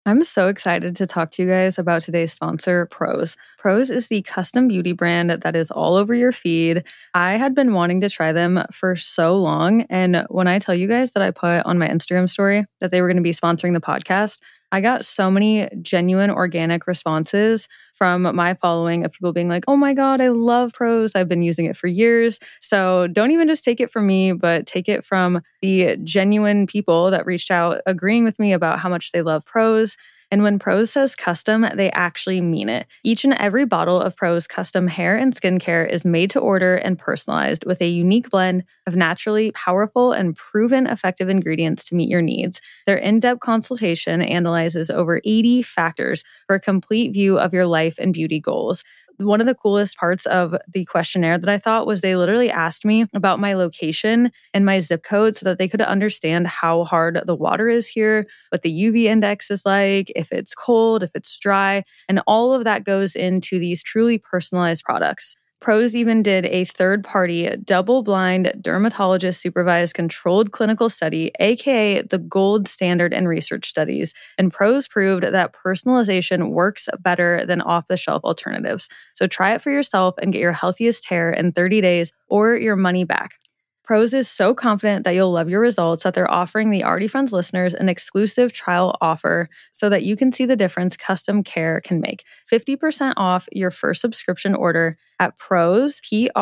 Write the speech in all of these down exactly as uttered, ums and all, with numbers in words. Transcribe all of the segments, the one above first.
I'm so excited to talk to you guys about today's sponsor, Prose. Prose is the custom beauty brand that is all over your feed. I had been wanting to try them for so long, and when I tell you guys that I put on my Instagram story that they were going to be sponsoring the podcast, I got so many genuine organic responses from my following of people being like, oh my God, I love Prose. I've been using it for years. So don't even just take it from me, but take it from the genuine people that reached out agreeing with me about how much they love Prose. And when Prose says custom, they actually mean it. Each and every bottle of Prose custom hair and skincare is made to order and personalized with a unique blend of naturally powerful and proven effective ingredients to meet your needs. Their in-depth consultation analyzes over eighty factors for a complete view of your life and beauty goals. One of the coolest parts of the questionnaire that I thought was they literally asked me about my location and my zip code so that they could understand how hard the water is here, what the U V index is like, if it's cold, if it's dry, and all of that goes into these truly personalized products. Prose even did a third-party, double-blind, dermatologist-supervised controlled clinical study, aka the gold standard in research studies, and Prose proved that personalization works better than off-the-shelf alternatives. So try it for yourself and get your healthiest hair in thirty days or your money back. Prose is so confident that you'll love your results that they're offering the Already Friends listeners an exclusive trial offer so that you can see the difference custom care can make. fifty percent off your first subscription order at prose,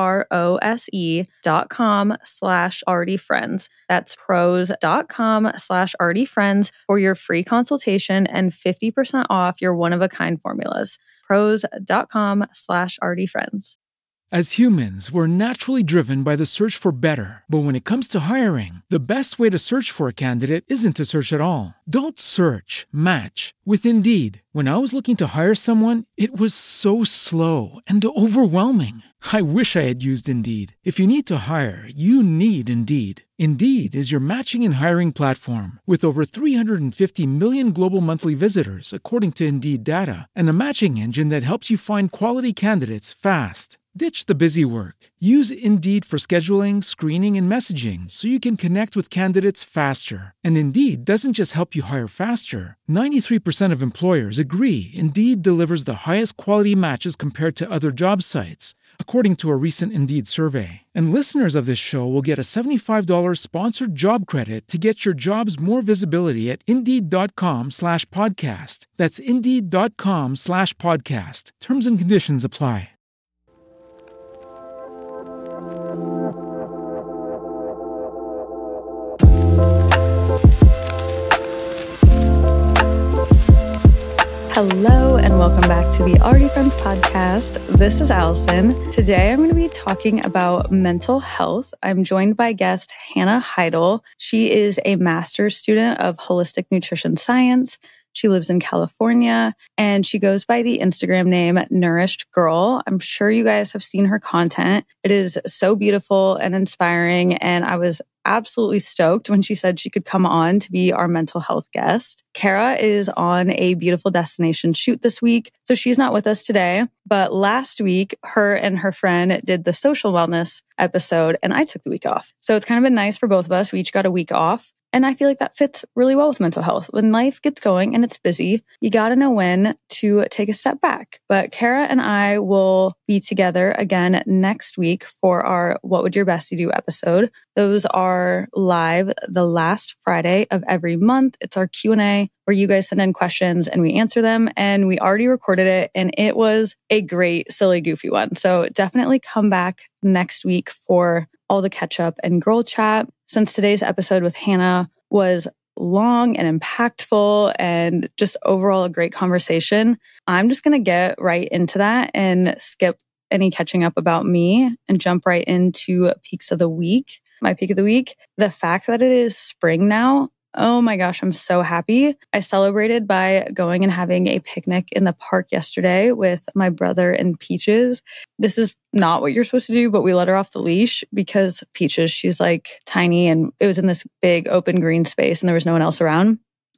P-R-O-S-E dot com slash Already Friends. That's prose dot com slash Already Friends for your free consultation and fifty percent off your one-of-a-kind formulas. prose dot com slash Already Friends. As humans, we're naturally driven by the search for better. But when it comes to hiring, the best way to search for a candidate isn't to search at all. Don't search, match with Indeed. When I was looking to hire someone, it was so slow and overwhelming. I wish I had used Indeed. If you need to hire, you need Indeed. Indeed is your matching and hiring platform with over three hundred fifty million global monthly visitors, according to Indeed data, and a matching engine that helps you find quality candidates fast. Ditch the busy work. Use Indeed for scheduling, screening, and messaging so you can connect with candidates faster. And Indeed doesn't just help you hire faster. ninety-three percent of employers agree Indeed delivers the highest quality matches compared to other job sites, according to a recent Indeed survey. And listeners of this show will get a seventy-five dollars sponsored job credit to get your jobs more visibility at Indeed.com slash podcast. That's Indeed.com slash podcast. Terms and conditions apply. Hello and welcome back to the Already Friends podcast. This is Allison. Today I'm going to be talking about mental health. I'm joined by guest Hannah Heidel. She is a master's student of holistic nutrition science. She lives in California and she goes by the Instagram name Nourished Girl. I'm sure you guys have seen her content. It is so beautiful and inspiring, and I was absolutely stoked when she said she could come on to be our mental health guest. Kara is on a beautiful destination shoot this week, so she's not with us today. But last week, her and her friend did the social wellness episode, and I took the week off. So it's kind of been nice for both of us. We each got a week off. And I feel like that fits really well with mental health. When life gets going and it's busy, you got to know when to take a step back. But Kara and I will be together again next week for our What Would Your Bestie Do episode. Those are live the last Friday of every month. It's our Q and A where you guys send in questions and we answer them. And we already recorded it and it was a great, silly, goofy one. So definitely come back next week for all the catch up and girl chat. Since today's episode with Hannah was long and impactful and just overall a great conversation, I'm just going to get right into that and skip any catching up about me and jump right into peaks of the week. My peak of the week, the fact that it is spring now. Oh my gosh, I'm so happy. I celebrated by going and having a picnic in the park yesterday with my brother and Peaches. This is not what you're supposed to do, but we let her off the leash because Peaches, she's like tiny and it was in this big open green space and there was no one else around.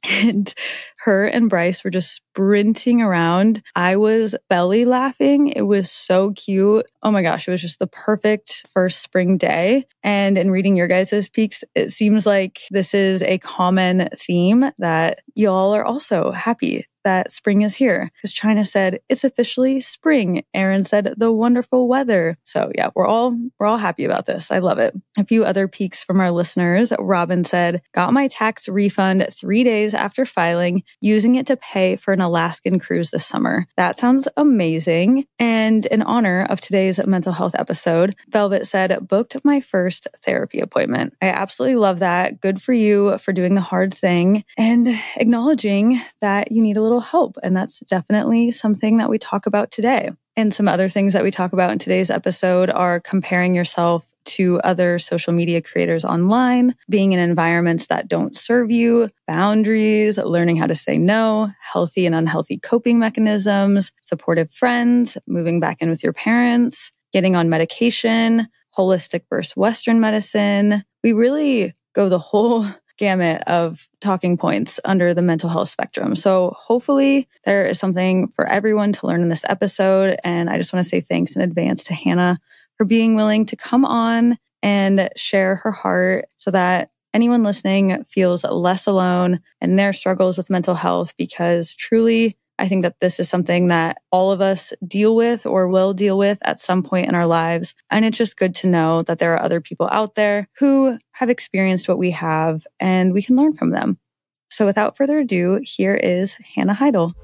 And her and Bryce were just sprinting around. I was belly laughing. It was so cute. Oh my gosh, it was just the perfect first spring day. And in reading your guys' peaks, it seems like this is a common theme that y'all are also happy that spring is here. Because China said, it's officially spring. Aaron said, the wonderful weather. So yeah, we're all we're all happy about this. I love it. A few other peaks from our listeners. Robin said, got my tax refund three days after filing, using it to pay for an Alaskan cruise this summer. That sounds amazing. And in honor of today's mental health episode, Velvet said, booked my first therapy appointment. I absolutely love that. Good for you for doing the hard thing and acknowledging that you need a little help. And that's definitely something that we talk about today. And some other things that we talk about in today's episode are comparing yourself to other social media creators online, being in environments that don't serve you, boundaries, learning how to say no, healthy and unhealthy coping mechanisms, supportive friends, moving back in with your parents, getting on medication, holistic versus Western medicine. We really go the whole gamut of talking points under the mental health spectrum. So hopefully there is something for everyone to learn in this episode. And I just want to say thanks in advance to Hannah for being willing to come on and share her heart so that anyone listening feels less alone in their struggles with mental health, because truly, I think that this is something that all of us deal with or will deal with at some point in our lives. And it's just good to know that there are other people out there who have experienced what we have and we can learn from them. So without further ado, here is Hannah Heidel.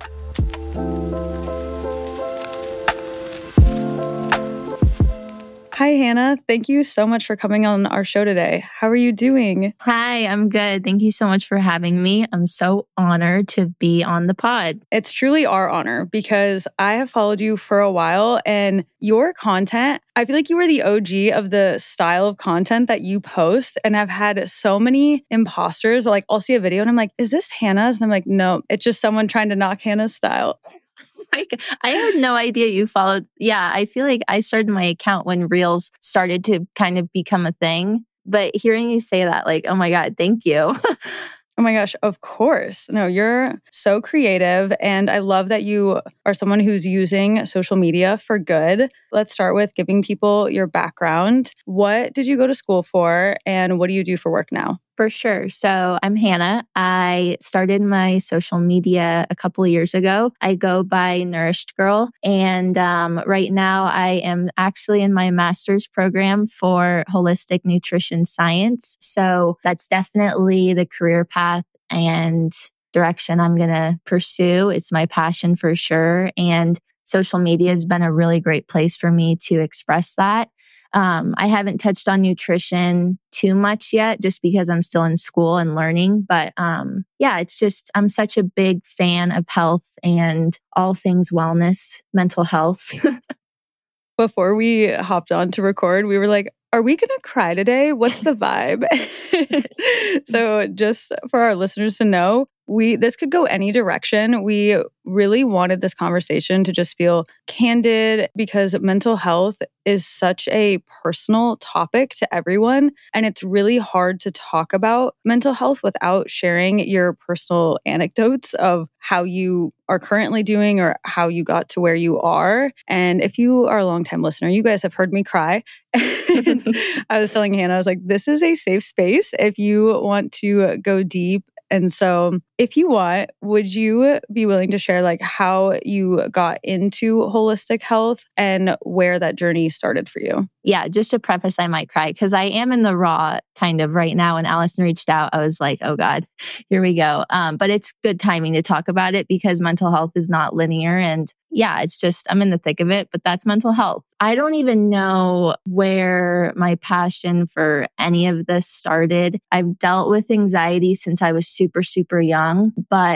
Hi, Hannah. Thank you so much for coming on our show today. How are you doing? Hi, I'm good. Thank you so much for having me. I'm so honored to be on the pod. It's truly our honor because I have followed you for a while and your content, I feel like you were the O G of the style of content that you post, and I've had so many imposters. Like, I'll see a video and I'm like, is this Hannah's? And I'm like, no, it's just someone trying to knock Hannah's style. Like, I had no idea you followed. Yeah, I feel like I started my account when Reels started to kind of become a thing. But hearing you say that, like, oh my God, thank you. Oh my gosh, of course. No, you're so creative. And I love that you are someone who's using social media for good. Let's start with giving people your background. What did you go to school for and what do you do for work now? For sure. So I'm Hannah. I started my social media a couple of years ago. I go by Nourished Girl. And um, right now I am actually in my master's program for holistic nutrition science. So that's definitely the career path and direction I'm going to pursue. It's my passion for sure. And social media has been a really great place for me to express that. Um, I haven't touched on nutrition too much yet, just because I'm still in school and learning. But um, yeah, it's just, I'm such a big fan of health and all things wellness, mental health. Before we hopped on to record, we were like, are we going to cry today? What's the vibe? So just for our listeners to know, we this could go any direction. We really wanted this conversation to just feel candid because mental health is such a personal topic to everyone. And it's really hard to talk about mental health without sharing your personal anecdotes of how you are currently doing or how you got to where you are. And if you are a longtime listener, you guys have heard me cry. I was telling Hannah, I was like, this is a safe space if you want to go deep. And so if you want, would you be willing to share like how you got into holistic health and where that journey started for you? Yeah, just to preface, I might cry because I am in the raw kind of right now. When Allison reached out, I was like, oh God, here we go. Um, but it's good timing to talk about it because mental health is not linear. And yeah, it's just, I'm in the thick of it, but that's mental health. I don't even know where my passion for any of this started. I've dealt with anxiety since I was super, super young, but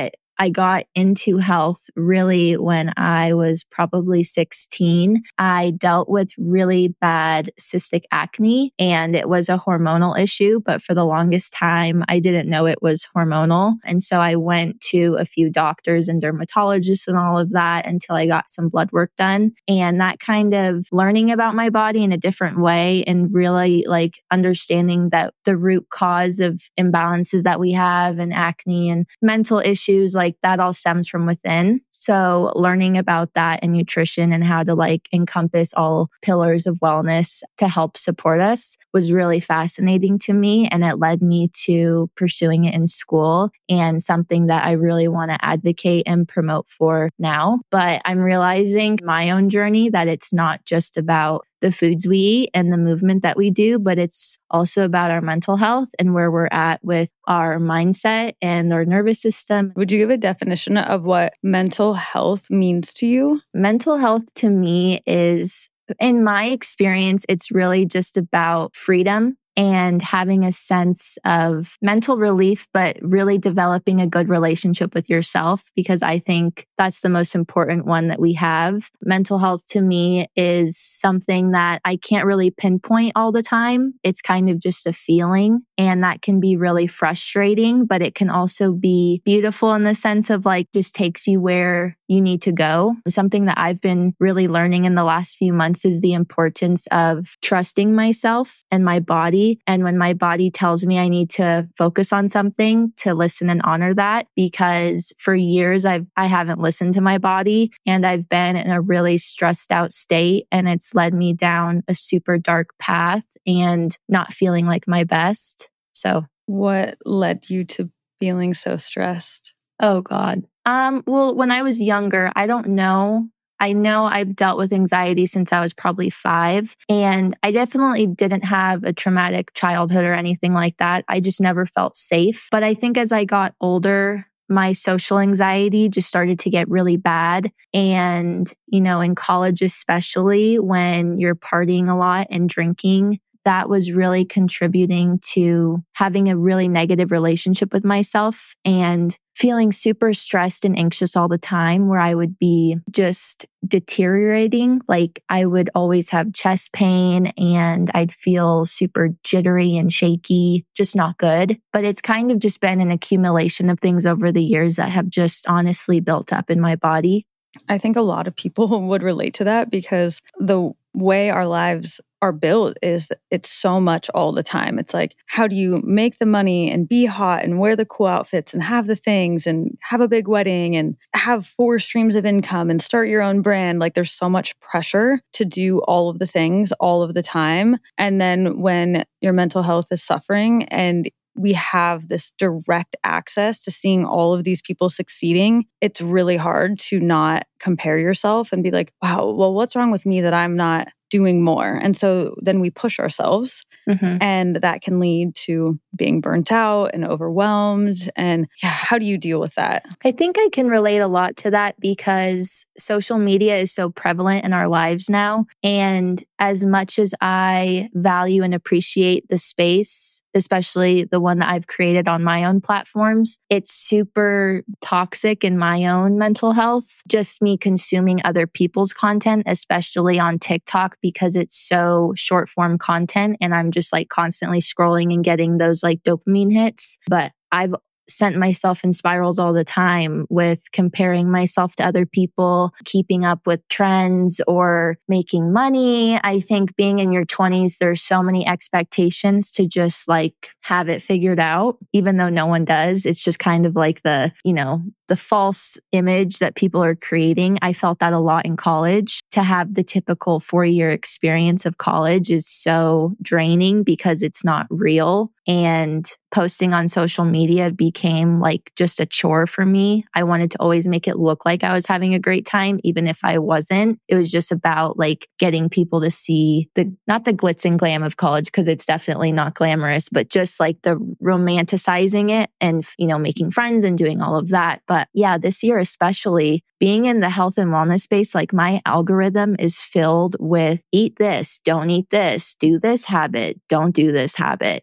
I got into health really when I was probably sixteen. I dealt with really bad cystic acne and it was a hormonal issue, but for the longest time, I didn't know it was hormonal. And so I went to a few doctors and dermatologists and all of that until I got some blood work done. And that kind of learning about my body in a different way and really like understanding that the root cause of imbalances that we have and acne and mental issues, like that all stems from within. So learning about that and nutrition and how to like encompass all pillars of wellness to help support us was really fascinating to me. And it led me to pursuing it in school and something that I really want to advocate and promote for now. But I'm realizing my own journey that it's not just about the foods we eat and the movement that we do, but it's also about our mental health and where we're at with our mindset and our nervous system. Would you give a definition of what mental health means to you? Mental health to me is, in my experience, it's really just about freedom and having a sense of mental relief, but really developing a good relationship with yourself, because I think that's the most important one that we have. Mental health to me is something that I can't really pinpoint all the time. It's kind of just a feeling, and that can be really frustrating, but it can also be beautiful in the sense of like just takes you where you need to go. Something that I've been really learning in the last few months is the importance of trusting myself and my body. And when my body tells me I need to focus on something, to listen and honor that, because for years I've, I haven't listened to my body and I've been in a really stressed out state, and it's led me down a super dark path and not feeling like my best. So what led you to feeling so stressed? Oh God. Um, well, when I was younger, I don't know. I know I've dealt with anxiety since I was probably five, and I definitely didn't have a traumatic childhood or anything like that. I just never felt safe. But I think as I got older, my social anxiety just started to get really bad. And, you know, in college, especially when you're partying a lot and drinking, that was really contributing to having a really negative relationship with myself and feeling super stressed and anxious all the time, where I would be just deteriorating. Like I would always have chest pain and I'd feel super jittery and shaky, just not good. But it's kind of just been an accumulation of things over the years that have just honestly built up in my body. I think a lot of people would relate to that, because the way our lives are built is it's so much all the time. It's like, how do you make the money and be hot and wear the cool outfits and have the things and have a big wedding and have four streams of income and start your own brand? Like there's so much pressure to do all of the things all of the time. And then when your mental health is suffering and we have this direct access to seeing all of these people succeeding, it's really hard to not compare yourself and be like, wow, well, what's wrong with me that I'm not doing more? And so then we push ourselves, mm-hmm. and that can lead to being burnt out and overwhelmed. And yeah, how do you deal with that? I think I can relate a lot to that because social media is so prevalent in our lives now. And as much as I value and appreciate the space, especially the one that I've created on my own platforms, it's super toxic in my own mental health. Just me consuming other people's content, especially on TikTok, because it's so short form content and I'm just like constantly scrolling and getting those like dopamine hits. But I've sent myself in spirals all the time with comparing myself to other people, keeping up with trends or making money. I think being in your twenties, there's so many expectations to just like have it figured out, even though no one does. It's just kind of like the, you know, the false image that people are creating. I felt that a lot in college. To have the typical four-year experience of college is so draining because it's not real. And posting on social media became like just a chore for me. I wanted to always make it look like I was having a great time, even if I wasn't. It was just about like getting people to see the, not the glitz and glam of college, because it's definitely not glamorous, but just like the romanticizing it and, you know, making friends and doing all of that. But yeah, this year, especially being in the health and wellness space, like my algorithm is filled with eat this, don't eat this, do this habit, don't do this habit. And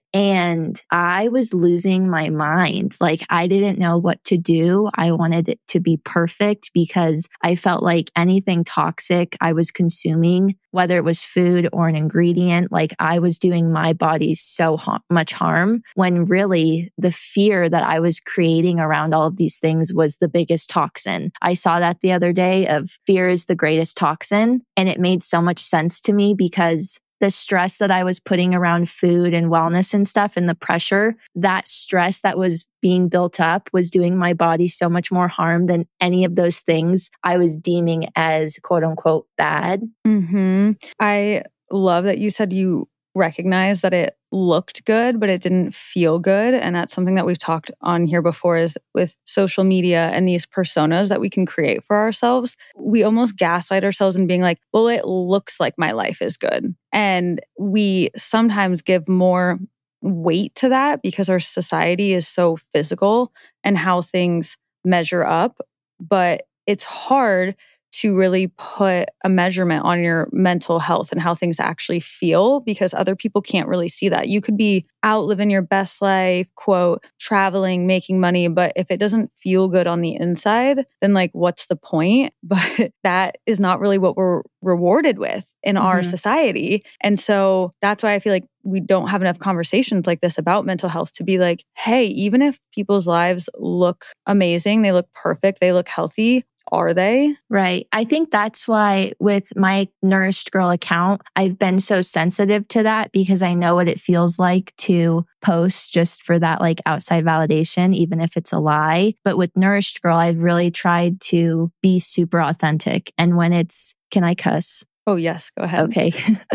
And I was losing my mind. Like I didn't know what to do. I wanted it to be perfect because I felt like anything toxic I was consuming, whether it was food or an ingredient, like I was doing my body so ha- much harm, when really the fear that I was creating around all of these things was the biggest toxin. I saw that the other day of fear is the greatest toxin. And it made so much sense to me because the stress that I was putting around food and wellness and stuff and the pressure, that stress that was being built up was doing my body so much more harm than any of those things I was deeming as quote unquote bad. Mm-hmm. I love that you said you recognized that it looked good, but it didn't feel good. And that's something that we've talked on here before is with social media and these personas that we can create for ourselves. We almost gaslight ourselves in being like, well, it looks like my life is good. And we sometimes give more weight to that because our society is so physical and how things measure up. But it's hard to really put a measurement on your mental health and how things actually feel because other people can't really see that. You could be out living your best life, quote, traveling, making money, but if it doesn't feel good on the inside, then like, what's the point? But that is not really what we're rewarded with in mm-hmm. our society. And so that's why I feel like we don't have enough conversations like this about mental health to be like, hey, even if people's lives look amazing, they look perfect, they look healthy, are they? Right. I think that's why with my Nourished Girl account, I've been so sensitive to that because I know what it feels like to post just for that like outside validation, even if it's a lie. But with Nourished Girl, I've really tried to be super authentic. And when it's, can I cuss? Oh, yes. Go ahead. Okay.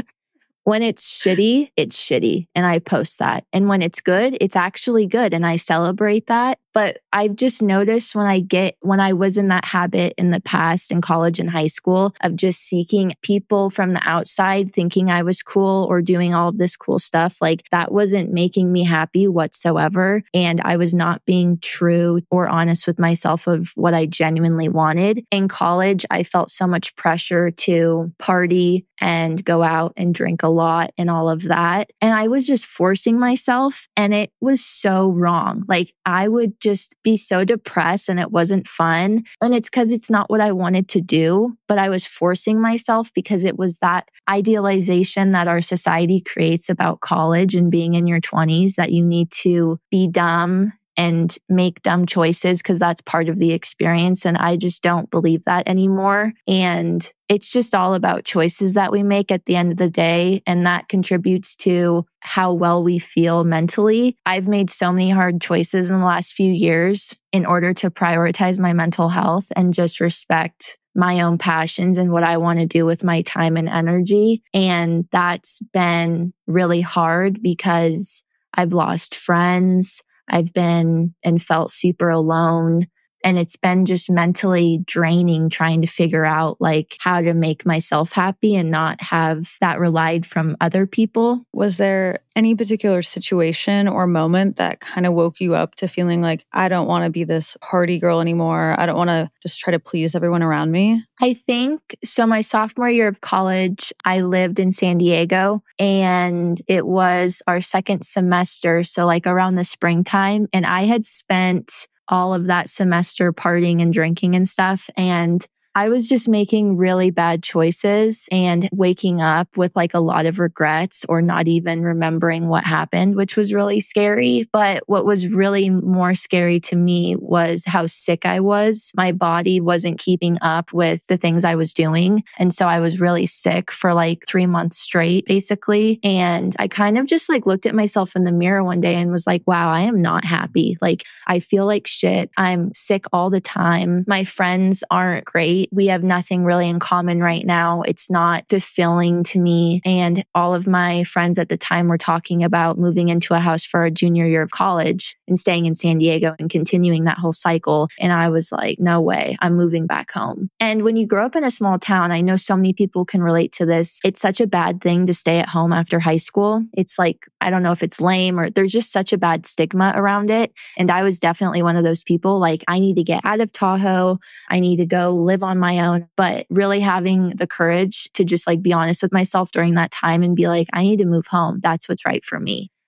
When it's shitty, it's shitty. And I post that. And when it's good, it's actually good. And I celebrate that. But I've just noticed when I get, when I was in that habit in the past in college and high school of just seeking people from the outside thinking I was cool or doing all of this cool stuff, like that wasn't making me happy whatsoever. And I was not being true or honest with myself of what I genuinely wanted. In college, I felt so much pressure to party and go out and drink a lot and all of that. And I was just forcing myself and it was so wrong. Like I would just be so depressed and it wasn't fun. And it's because it's not what I wanted to do, but I was forcing myself because it was that idealization that our society creates about college and being in your twenties, that you need to be dumb and make dumb choices because that's part of the experience. And I just don't believe that anymore. And it's just all about choices that we make at the end of the day. And that contributes to how well we feel mentally. I've made so many hard choices in the last few years in order to prioritize my mental health and just respect my own passions and what I want to do with my time and energy. And that's been really hard because I've lost friends. I've been and felt super alone. And it's been just mentally draining trying to figure out like how to make myself happy and not have that relied from other people. Was there any particular situation or moment that kind of woke you up to feeling like, I don't want to be this party girl anymore. I don't want to just try to please everyone around me? I think so. My sophomore year of college, I lived in San Diego and it was our second semester. So like around the springtime, and I had spent all of that semester partying and drinking and stuff. And I was just making really bad choices and waking up with like a lot of regrets or not even remembering what happened, which was really scary. But what was really more scary to me was how sick I was. My body wasn't keeping up with the things I was doing. And so I was really sick for like three months straight, basically. And I kind of just like looked at myself in the mirror one day and was like, wow, I am not happy. Like I feel like shit. I'm sick all the time. My friends aren't great. We have nothing really in common right now. It's not fulfilling to me. And all of my friends at the time were talking about moving into a house for a junior year of college and staying in San Diego and continuing that whole cycle. And I was like, no way, I'm moving back home. And when you grow up in a small town, I know so many people can relate to this. It's such a bad thing to stay at home after high school. It's like, I don't know if it's lame or there's just such a bad stigma around it. And I was definitely one of those people like, I need to get out of Tahoe. I need to go live on my own, but really having the courage to just like be honest with myself during that time and be like, I need to move home. That's what's right for me.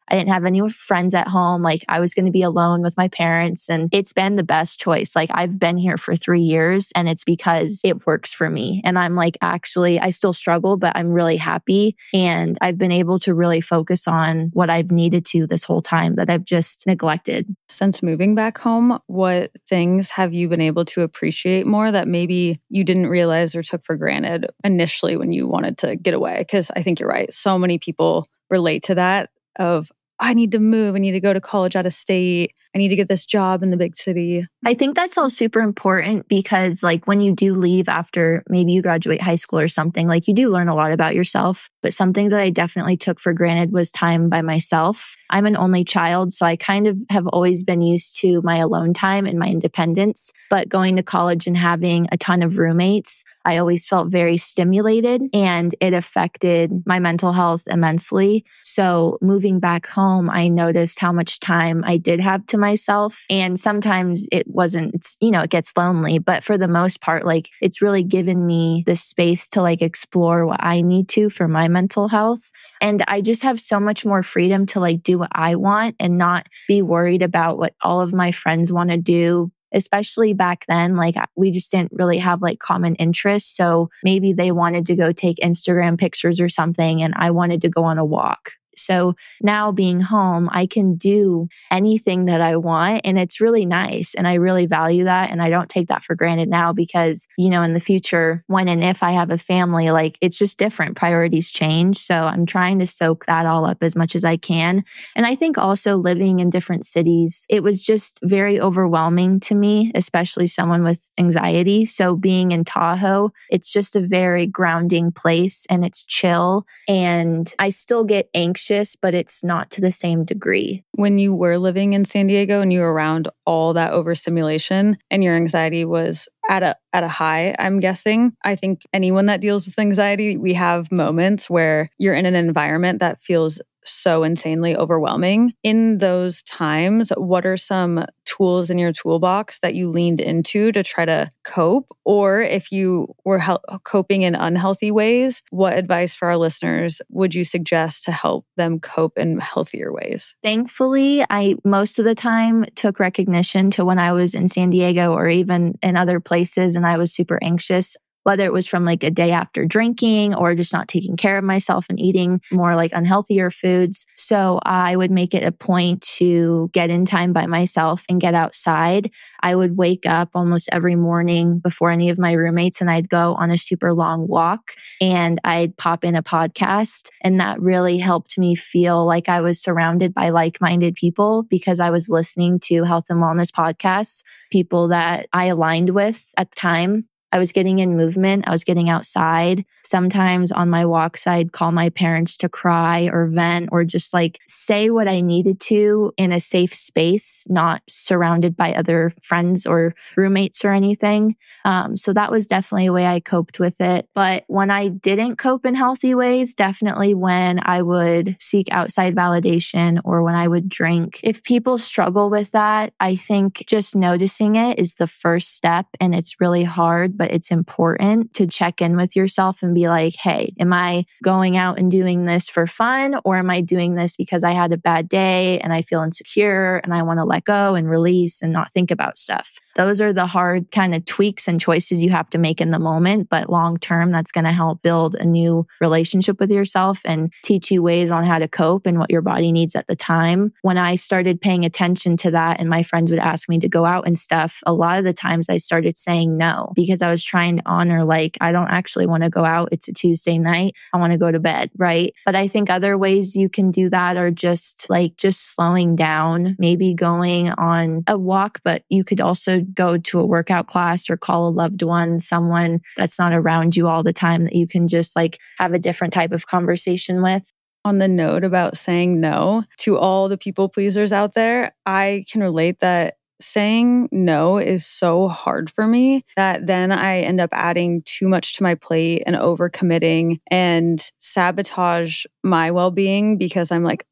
I didn't have any friends at home. Like I was going to be alone with my parents, and it's been the best choice. Like I've been here for three years and it's because it works for me. And I'm like, actually, I still struggle, but I'm really happy. And I've been able to really focus on what I've needed to this whole time that I've just neglected. Since moving back home, what things have you been able to appreciate more that maybe you didn't realize or took for granted initially when you wanted to get away? Because I think you're right. So many people relate to that of, I need to move. I need to go to college out of state. I need to get this job in the big city. I think that's all super important because like when you do leave after maybe you graduate high school or something, like you do learn a lot about yourself. But something that I definitely took for granted was time by myself. I'm an only child, so I kind of have always been used to my alone time and my independence. But going to college and having a ton of roommates, I always felt very stimulated and it affected my mental health immensely. So moving back home, I noticed how much time I did have to myself. And sometimes it wasn't, it's, you know, it gets lonely, but for the most part, like it's really given me the space to like explore what I need to for my mental health. And I just have so much more freedom to like do what I want and not be worried about what all of my friends want to do. Especially back then, like we just didn't really have like common interests. So maybe they wanted to go take Instagram pictures or something and I wanted to go on a walk. So now being home, I can do anything that I want and it's really nice. And I really value that. And I don't take that for granted now because, you know, in the future, when and if I have a family, like it's just different. Priorities change. So I'm trying to soak that all up as much as I can. And I think also living in different cities, it was just very overwhelming to me, especially someone with anxiety. So being in Tahoe, it's just a very grounding place and it's chill. And I still get anxious, but it's not to the same degree. When you were living in San Diego and you were around all that overstimulation and your anxiety was at a at a high, I'm guessing. I think anyone that deals with anxiety, we have moments where you're in an environment that feels so insanely overwhelming. In those times, what are some tools in your toolbox that you leaned into to try to cope? Or if you were hel- coping in unhealthy ways, what advice for our listeners would you suggest to help them cope in healthier ways? Thankfully, I most of the time took recognition to when I was in San Diego or even in other places and I was super anxious. Whether it was from like a day after drinking or just not taking care of myself and eating more like unhealthier foods. So I would make it a point to get in time by myself and get outside. I would wake up almost every morning before any of my roommates and I'd go on a super long walk and I'd pop in a podcast. And that really helped me feel like I was surrounded by like-minded people because I was listening to health and wellness podcasts, people that I aligned with at the time. I was getting in movement. I was getting outside. Sometimes on my walks, I'd call my parents to cry or vent or just like say what I needed to in a safe space, not surrounded by other friends or roommates or anything. Um, so that was definitely a way I coped with it. But when I didn't cope in healthy ways, definitely when I would seek outside validation or when I would drink. If people struggle with that, I think just noticing it is the first step and it's really hard. But it's important to check in with yourself and be like, hey, am I going out and doing this for fun? Or am I doing this because I had a bad day and I feel insecure and I want to let go and release and not think about stuff? Those are the hard kind of tweaks and choices you have to make in the moment. But long term, that's going to help build a new relationship with yourself and teach you ways on how to cope and what your body needs at the time. When I started paying attention to that and my friends would ask me to go out and stuff, a lot of the times I started saying no because I was trying to honor, like, I don't actually want to go out. It's a Tuesday night. I want to go to bed, right? But I think other ways you can do that are just like just slowing down, maybe going on a walk, but you could also go to a workout class or call a loved one, someone that's not around you all the time that you can just like have a different type of conversation with. On the note about saying no to all the people pleasers out there, I can relate that saying no is so hard for me that then I end up adding too much to my plate and overcommitting and sabotage my well-being because I'm like, ah, oh,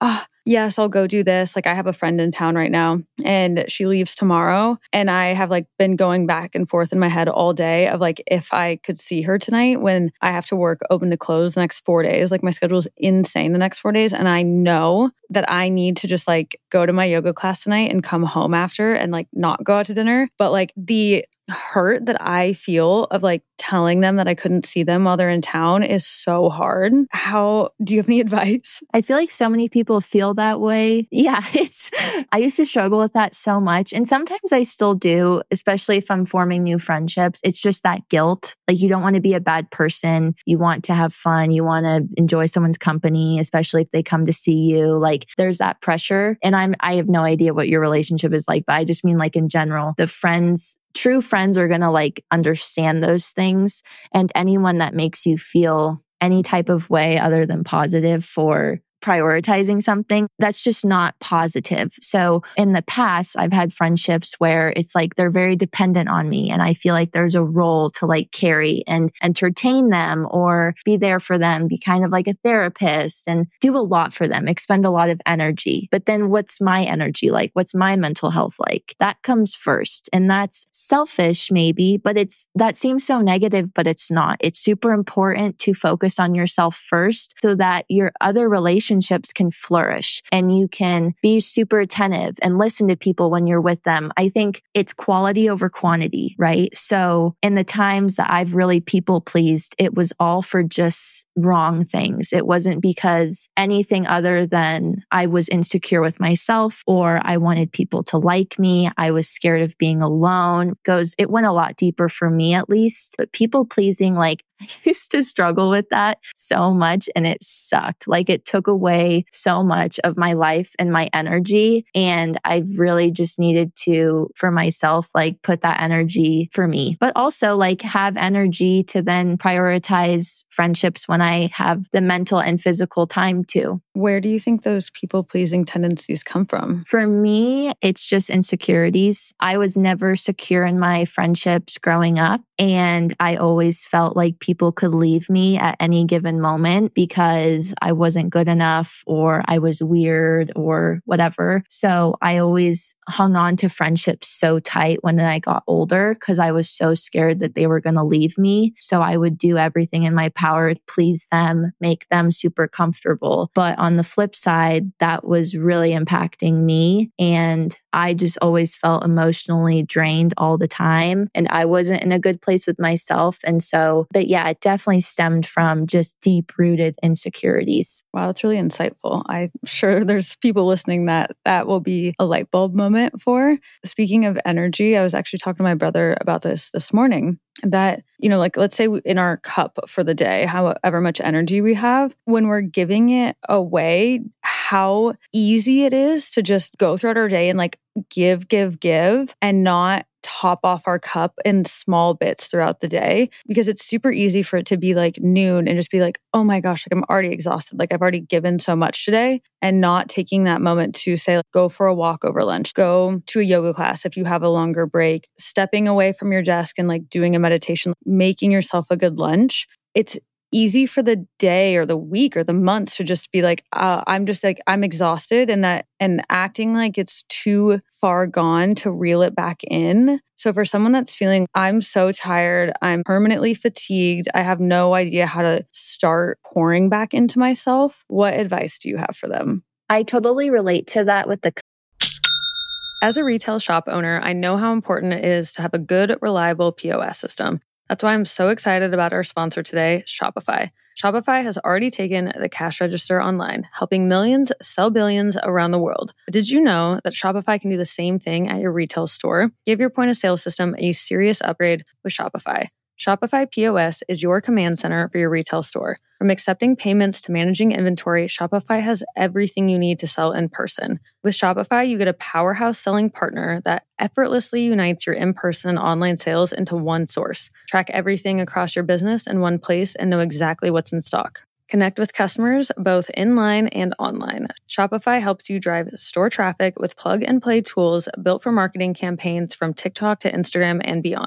yes, I'll go do this. Like I have a friend in town right now and she leaves tomorrow. And I have like been going back and forth in my head all day of like, if I could see her tonight when I have to work open to close the next four days, like my schedule is insane the next four days. And I know that I need to just like go to my yoga class tonight and come home after and like not go out to dinner. But like the hurt that I feel of like telling them that I couldn't see them while they're in town is so hard. How do you have any advice? I feel like so many people feel that way. Yeah, it's I used to struggle with that so much. And sometimes I still do, especially if I'm forming new friendships. It's just that guilt. Like you don't want to be a bad person. You want to have fun. You want to enjoy someone's company, especially if they come to see you. Like there's that pressure. And I'm I have no idea what your relationship is like, but I just mean like in general, the friends True friends are going to like understand those things. And anyone that makes you feel any type of way other than positive for prioritizing something, that's just not positive. So in the past, I've had friendships where it's like they're very dependent on me. And I feel like there's a role to like carry and entertain them or be there for them, be kind of like a therapist and do a lot for them, expend a lot of energy. But then what's my energy like? What's my mental health like? That comes first. And that's selfish maybe, but it's that seems so negative, but it's not. It's super important to focus on yourself first so that your other relationships relationships can flourish and you can be super attentive and listen to people when you're with them. I think it's quality over quantity, right? So in the times that I've really people pleased, it was all for just wrong things. It wasn't because anything other than I was insecure with myself or I wanted people to like me. I was scared of being alone. Goes, it went a lot deeper for me at least, but people pleasing, like I used to struggle with that so much and it sucked. Like it took away so much of my life and my energy. And I really just needed to, for myself, like put that energy for me, but also like have energy to then prioritize friendships when I have the mental and physical time to. Where do you think those people-pleasing tendencies come from? For me, it's just insecurities. I was never secure in my friendships growing up. And I always felt like people could leave me at any given moment because I wasn't good enough or I was weird or whatever. So I always hung on to friendships so tight when I got older because I was so scared that they were going to leave me. So I would do everything in my power to please them, make them super comfortable. But on the flip side, that was really impacting me. And I just always felt emotionally drained all the time. And I wasn't in a good place with myself. And so, but yeah, it definitely stemmed from just deep rooted insecurities. Wow, that's really insightful. I'm sure there's people listening that that will be a light bulb moment for. Speaking of energy, I was actually talking to my brother about this this morning. That, you know, like let's say in our cup for the day, however much energy we have, when we're giving it away, how easy it is to just go throughout our day and like give, give, give and not top off our cup in small bits throughout the day, because it's super easy for it to be like noon and just be like, oh my gosh, like I'm already exhausted. Like I've already given so much today, and not taking that moment to say, like, go for a walk over lunch, go to a yoga class if you have a longer break, stepping away from your desk and like doing a meditation, making yourself a good lunch. It's easy for the day or the week or the months to just be like, uh, I'm just like, I'm exhausted, and that, and acting like it's too far gone to reel it back in. So for someone that's feeling, I'm so tired, I'm permanently fatigued, I have no idea how to start pouring back into myself, what advice do you have for them? I totally relate to that with the As a retail shop owner, I know how important it is to have a good, reliable P O S system. That's why I'm so excited about our sponsor today, Shopify. Shopify has already taken the cash register online, helping millions sell billions around the world. But did you know that Shopify can do the same thing at your retail store? Give your point of sale system a serious upgrade with Shopify. Shopify P O S is your command center for your retail store. From accepting payments to managing inventory, Shopify has everything you need to sell in person. With Shopify, you get a powerhouse selling partner that effortlessly unites your in-person and online sales into one source. Track everything across your business in one place and know exactly what's in stock. Connect with customers both inline and online. Shopify helps you drive store traffic with plug-and-play tools built for marketing campaigns from TikTok to Instagram and beyond.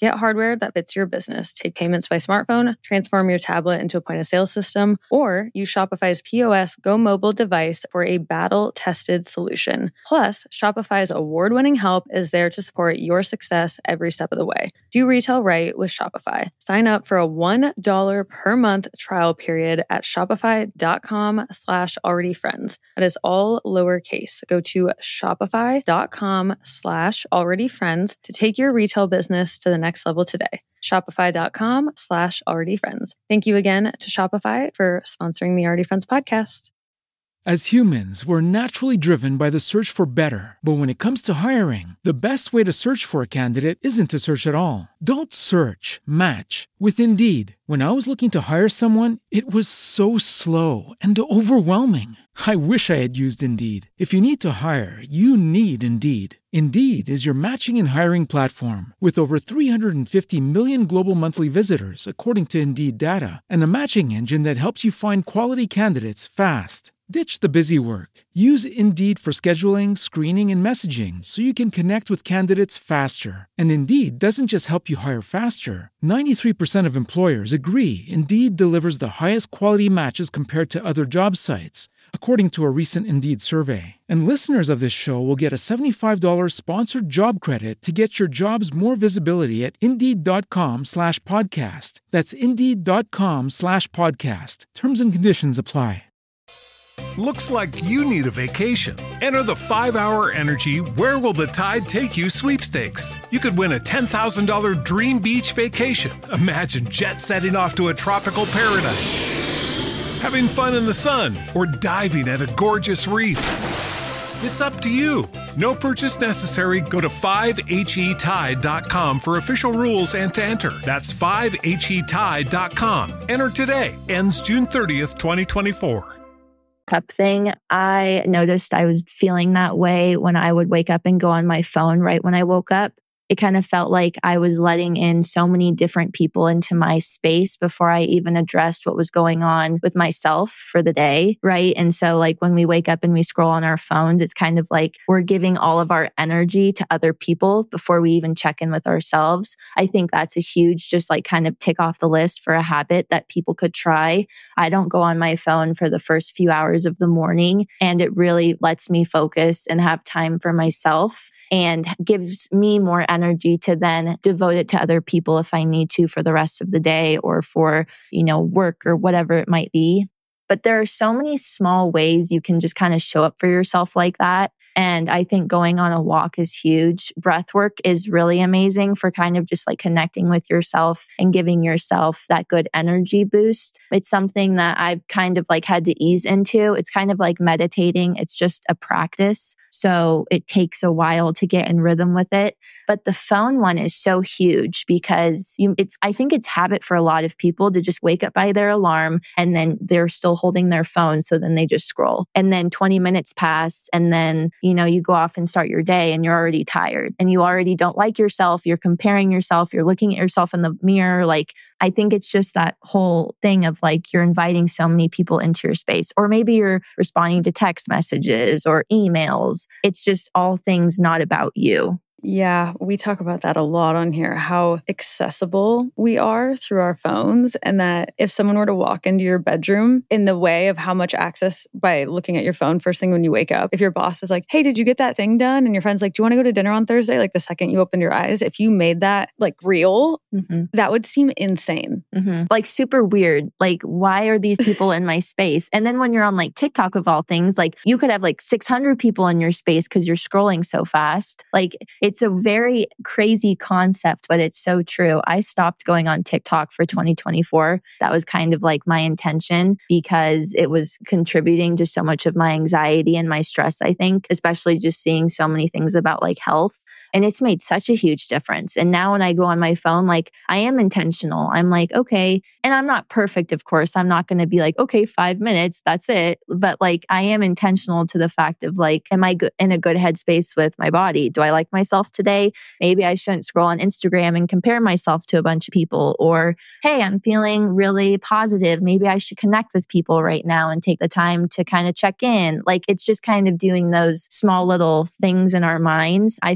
Get hardware that fits your business. Take payments by smartphone, transform your tablet into a point of sale system, or use Shopify's P O S Go mobile device for a battle-tested solution. Plus, Shopify's award-winning help is there to support your success every step of the way. Do retail right with Shopify. Sign up for a one dollar per month trial period at shopify.com slash already friends. That is all lowercase. Go to shopify.com slash already friends to take your retail business to the next level today. Shopify.com slash already friends. Thank you again to Shopify for sponsoring the Already Friends podcast. As humans, we're naturally driven by the search for better. But when it comes to hiring, the best way to search for a candidate isn't to search at all. Don't search, match with Indeed. When I was looking to hire someone, it was so slow and overwhelming. I wish I had used Indeed. If you need to hire, you need Indeed. Indeed is your matching and hiring platform with over three hundred fifty million global monthly visitors, according to Indeed data, and a matching engine that helps you find quality candidates fast. Ditch the busy work. Use Indeed for scheduling, screening, and messaging so you can connect with candidates faster. And Indeed doesn't just help you hire faster. ninety-three percent of employers agree Indeed delivers the highest quality matches compared to other job sites, according to a recent Indeed survey. And listeners of this show will get a seventy-five dollars sponsored job credit to get your jobs more visibility at Indeed.com slash podcast. That's Indeed.com slash podcast. Terms and conditions apply. Looks like you need a vacation. Enter the five hour Energy Where Will the Tide Take You sweepstakes. You could win a ten thousand dollars dream beach vacation. Imagine jet setting off to a tropical paradise, having fun in the sun, or diving at a gorgeous reef. It's up to you. No purchase necessary. Go to five H E tide dot com for official rules and to enter. That's five H E tide dot com. Enter today. Ends June thirtieth, twenty twenty-four. Cup thing, I noticed I was feeling that way when I would wake up and go on my phone right when I woke up. It kind of felt like I was letting in so many different people into my space before I even addressed what was going on with myself for the day, right? And so like when we wake up and we scroll on our phones, it's kind of like we're giving all of our energy to other people before we even check in with ourselves. I think that's a huge, just like kind of tick off the list for a habit that people could try. I don't go on my phone for the first few hours of the morning, and it really lets me focus and have time for myself, and gives me more energy to then devote it to other people if I need to for the rest of the day or for, you know, work or whatever it might be. But there are so many small ways you can just kind of show up for yourself like that. And I think going on a walk is huge. Breath work is really amazing for kind of just like connecting with yourself and giving yourself that good energy boost. It's something that I've kind of like had to ease into. It's kind of like meditating. It's just a practice. So it takes a while to get in rhythm with it. But the phone one is so huge because you, it's, I think it's habit for a lot of people to just wake up by their alarm and then they're still holding their phone. So then they just scroll and then twenty minutes pass and then, you know, you go off and start your day and you're already tired and you already don't like yourself. You're comparing yourself. You're looking at yourself in the mirror. Like, I think it's just that whole thing of like, you're inviting so many people into your space, or maybe you're responding to text messages or emails. It's just all things not about you. Yeah, we talk about that a lot on here, how accessible we are through our phones, and that if someone were to walk into your bedroom in the way of how much access by looking at your phone first thing when you wake up, if your boss is like, hey, did you get that thing done? And your friend's like, do you want to go to dinner on Thursday? Like the second you open your eyes, if you made that like real, mm-hmm. that would seem insane. Mm-hmm. Like super weird. Like, why are these people in my space? And then when you're on like TikTok of all things, like you could have like six hundred people in your space because you're scrolling so fast. Like it's a very crazy concept, but it's so true. I stopped going on TikTok for twenty twenty-four. That was kind of like my intention because it was contributing to so much of my anxiety and my stress, I think, especially just seeing so many things about like health. And it's made such a huge difference. And now when I go on my phone, like I am intentional. I'm like, okay. And I'm not perfect, of course. I'm not going to be like, okay, five minutes, that's it. But like, I am intentional to the fact of like, am I go- in a good headspace with my body? Do I like myself today? Maybe I shouldn't scroll on Instagram and compare myself to a bunch of people. Or, hey, I'm feeling really positive. Maybe I should connect with people right now and take the time to kind of check in. Like, it's just kind of doing those small little things in our minds, I think help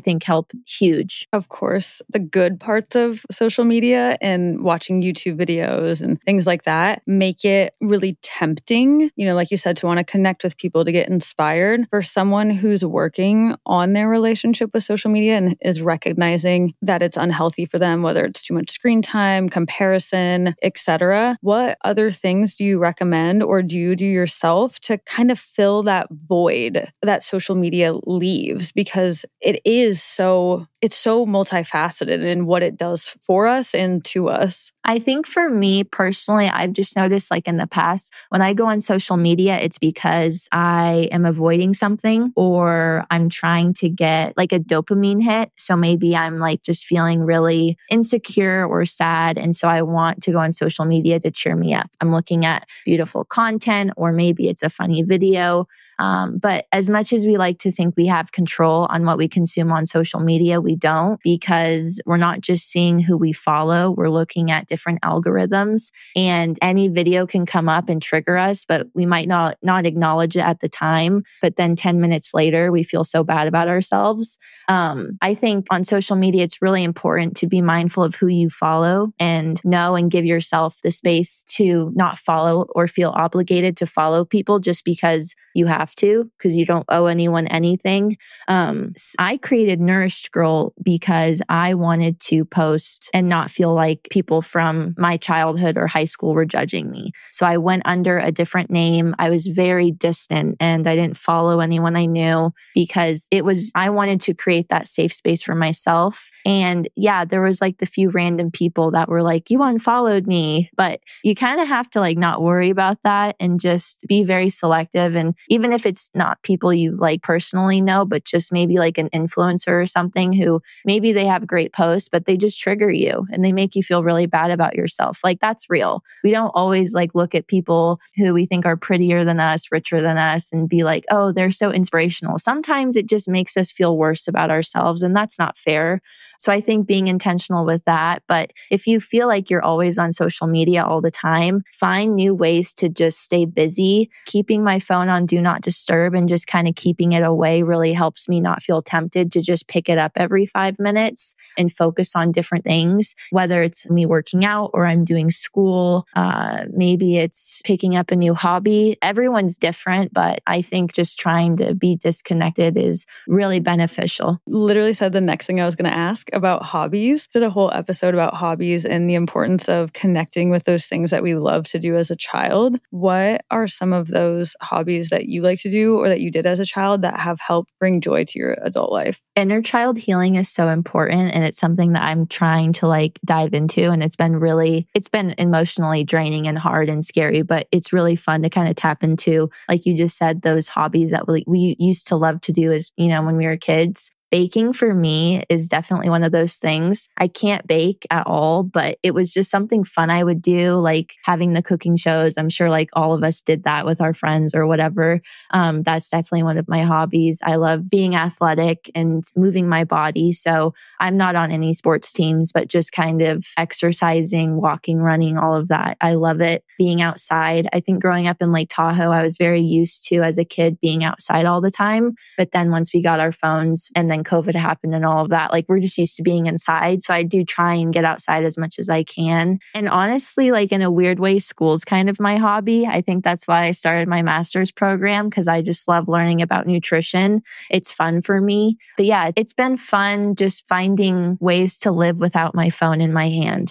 help huge. Of course, the good parts of social media and watching YouTube videos and things like that make it really tempting, you know, like you said, to want to connect with people, to get inspired. For someone who's working on their relationship with social media and is recognizing that it's unhealthy for them, whether it's too much screen time, comparison, et cetera, what other things do you recommend or do you do yourself to kind of fill that void that social media leaves? Because it is so, it's so multifaceted in what it does for us and to us. I think for me personally, I've just noticed like in the past, when I go on social media, it's because I am avoiding something or I'm trying to get like a dopamine hit. So maybe I'm like just feeling really insecure or sad. And so I want to go on social media to cheer me up. I'm looking at beautiful content or maybe it's a funny video. Um, but as much as we like to think we have control on what we consume on social media, we don't, because we're not just seeing who we follow. We're looking at different algorithms, and any video can come up and trigger us, but we might not, not acknowledge it at the time. But then ten minutes later, we feel so bad about ourselves. Um, I think on social media, it's really important to be mindful of who you follow and know and give yourself the space to not follow or feel obligated to follow people just because you have to, because you don't owe anyone anything. Um, I created Nourished Girl because I wanted to post and not feel like people from my childhood or high school were judging me. So I went under a different name. I was very distant and I didn't follow anyone I knew because it was, I wanted to create that safe space for myself. And yeah, there was like the few random people that were like, you unfollowed me, but you kind of have to like not worry about that and just be very selective. And even if it's not people you like personally know, but just maybe like an influencer or something who maybe they have great posts, but they just trigger you and they make you feel really bad about yourself. Like that's real. We don't always like look at people who we think are prettier than us, richer than us, and be like, oh, they're so inspirational. Sometimes it just makes us feel worse about ourselves, and that's not fair. So I think being intentional with that. But if you feel like you're always on social media all the time, find new ways to just stay busy. Keeping my phone on do not disturb and just kind of keeping it away really helps me not feel tempted to just pick it up every five minutes and focus on different things, whether it's me working out or I'm doing school. Uh, maybe it's picking up a new hobby. Everyone's different, but I think just trying to be disconnected is really beneficial. Literally said the next thing I was going to ask about hobbies. Did a whole episode about hobbies and the importance of connecting with those things that we love to do as a child. What are some of those hobbies that you like to do or that you did as a child that have helped bring joy to your adult life? Inner child healing is so important, and it's something that I'm trying to like dive into, and it's been really, it's been emotionally draining and hard and scary, but it's really fun to kind of tap into, like you just said, those hobbies that we, we used to love to do as, you know, when we were kids. Baking for me is definitely one of those things. I can't bake at all, but it was just something fun I would do, like having the cooking shows. I'm sure like all of us did that with our friends or whatever. Um, that's definitely one of my hobbies. I love being athletic and moving my body. So I'm not on any sports teams, but just kind of exercising, walking, running, all of that. I love it. Being outside. I think growing up in Lake Tahoe, I was very used to as a kid being outside all the time. But then once we got our phones and then COVID happened and all of that, like we're just used to being inside. So I do try and get outside as much as I can. And honestly, like in a weird way, school's kind of my hobby. I think that's why I started my master's program, because I just love learning about nutrition. It's fun for me. But yeah, it's been fun just finding ways to live without my phone in my hand.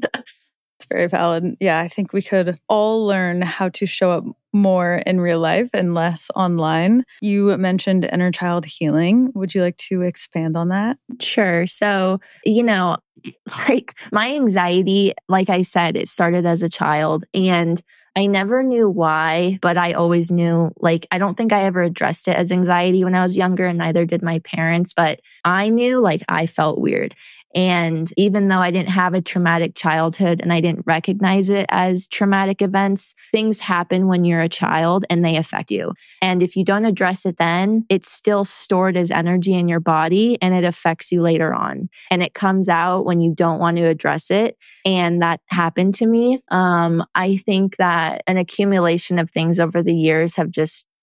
It's very valid. Yeah, I think we could all learn how to show up more in real life and less online. You mentioned inner child healing. Would you like to expand on that? Sure. So, you know, like my anxiety, like I said, it started as a child, and I never knew why, but I always knew, like, I don't think I ever addressed it as anxiety when I was younger, and neither did my parents, but I knew like I felt weird. And even though I didn't have a traumatic childhood and I didn't recognize it as traumatic events, things happen when you're a child and they affect you. And if you don't address it then, it's still stored as energy in your body and it affects you later on. And it comes out when you don't want to address it. And that happened to me. Um, I think that an accumulation of things over the years have just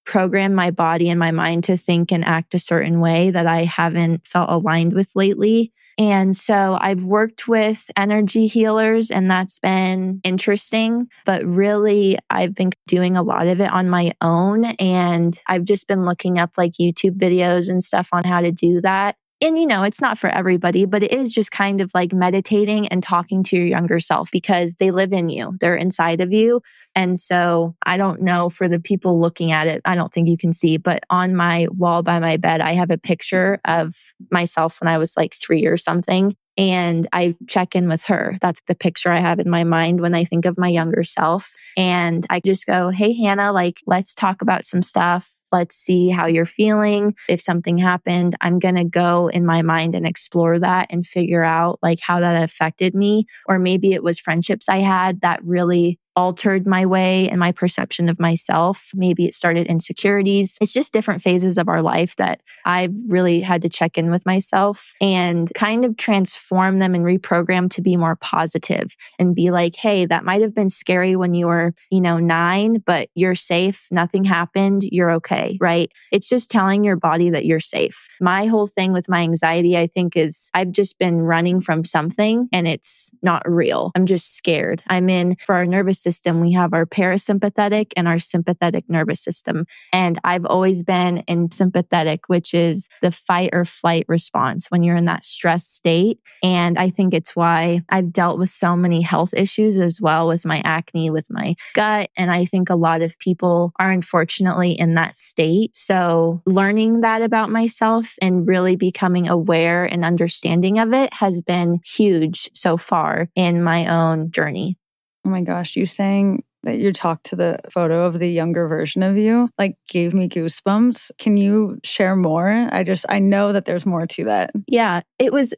program my body and my mind to think and act a certain way that I haven't felt aligned with lately. And so I've worked with energy healers, and that's been interesting. But really, I've been doing a lot of it on my own. And I've just been looking up like YouTube videos and stuff on how to do that. And, you know, it's not for everybody, but it is just kind of like meditating and talking to your younger self because they live in you. They're inside of you. And so I don't know for the people looking at it, I don't think you can see, but on my wall by my bed, I have a picture of myself when I was like three or something. And I check in with her. That's the picture I have in my mind when I think of my younger self. And I just go, hey, Hannah, like, let's talk about some stuff. Let's see how you're feeling. If something happened, I'm going to go in my mind and explore that and figure out like how that affected me. Or maybe it was friendships I had that really altered my way and my perception of myself. Maybe it started insecurities. It's just different phases of our life that I've really had to check in with myself and kind of transform them and reprogram to be more positive and be like, hey, that might have been scary when you were, you know, nine, but you're safe. Nothing happened. You're okay, right? It's just telling your body that you're safe. My whole thing with my anxiety, I think, is I've just been running from something and it's not real. I'm just scared. I'm in, for our nervous system, we have our parasympathetic and our sympathetic nervous system. And I've always been in sympathetic, which is the fight or flight response when you're in that stress state. And I think it's why I've dealt with so many health issues as well with my acne, with my gut. And I think a lot of people are unfortunately in that state. So learning that about myself and really becoming aware and understanding of it has been huge so far in my own journey. Oh my gosh, you saying that you talked to the photo of the younger version of you, like gave me goosebumps. Can you share more? I just, I know that there's more to that. Yeah, it was,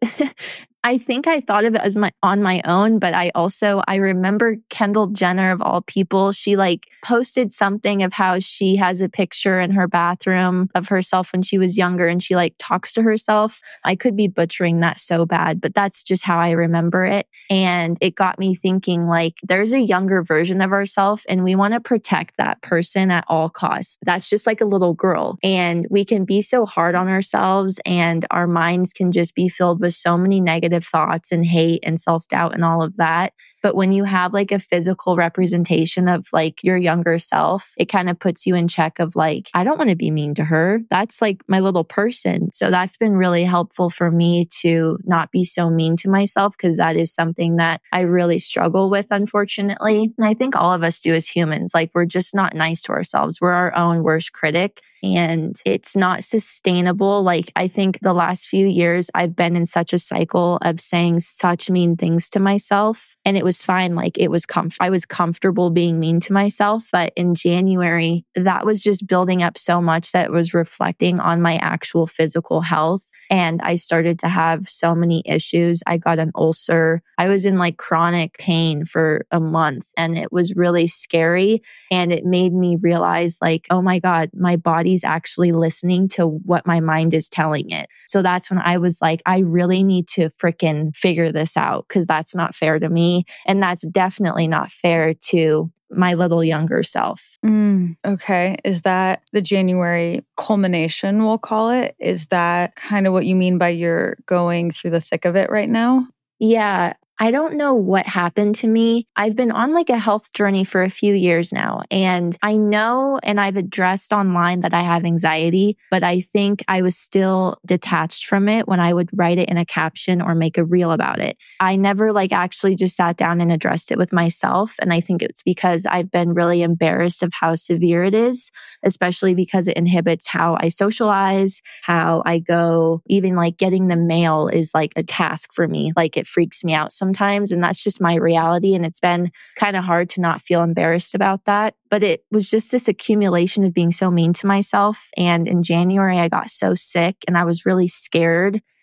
I think I thought of it as my on my own, but I also, I remember Kendall Jenner of all people, she like posted something of how she has a picture in her bathroom of herself when she was younger and she like talks to herself. I could be butchering that so bad, but that's just how I remember it. And it got me thinking like there's a younger version of ourselves and we want to protect that person at all costs. That's just like a little girl. And we can be so hard on ourselves and our minds can just be filled with so many negative thoughts and hate and self-doubt and all of that. But when you have like a physical representation of like your younger self, it kind of puts you in check of like, I don't want to be mean to her. That's like my little person. So that's been really helpful for me to not be so mean to myself because that is something that I really struggle with, unfortunately. And I think all of us do as humans. Like we're just not nice to ourselves. We're our own worst critic. And it's not sustainable. Like I think the last few years, I've been in such a cycle of saying such mean things to myself. And it was fine. Like it was comf- I was comfortable being mean to myself. But in January, that was just building up so much that it was reflecting on my actual physical health. And I started to have so many issues. I got an ulcer. I was in like chronic pain for a month and it was really scary. And it made me realize like, oh my God, my body's actually listening to what my mind is telling it. So that's when I was like, I really need to freaking figure this out because that's not fair to me. And that's definitely not fair to my little younger self. Mm, okay. Is that the January culmination, we'll call it? Is that kind of what you mean by you're going through the thick of it right now? Yeah. I don't know what happened to me. I've been on like a health journey for a few years now. And I know, and I've addressed online that I have anxiety, but I think I was still detached from it when I would write it in a caption or make a reel about it. I never like actually just sat down and addressed it with myself. And I think it's because I've been really embarrassed of how severe it is, especially because it inhibits how I socialize, how I go, even like getting the mail is like a task for me. Like it freaks me out sometimes. And that's just my reality. And it's been kind of hard to not feel embarrassed about that. But it was just this accumulation of being so mean to myself. And in January, I got so sick and I was really scared.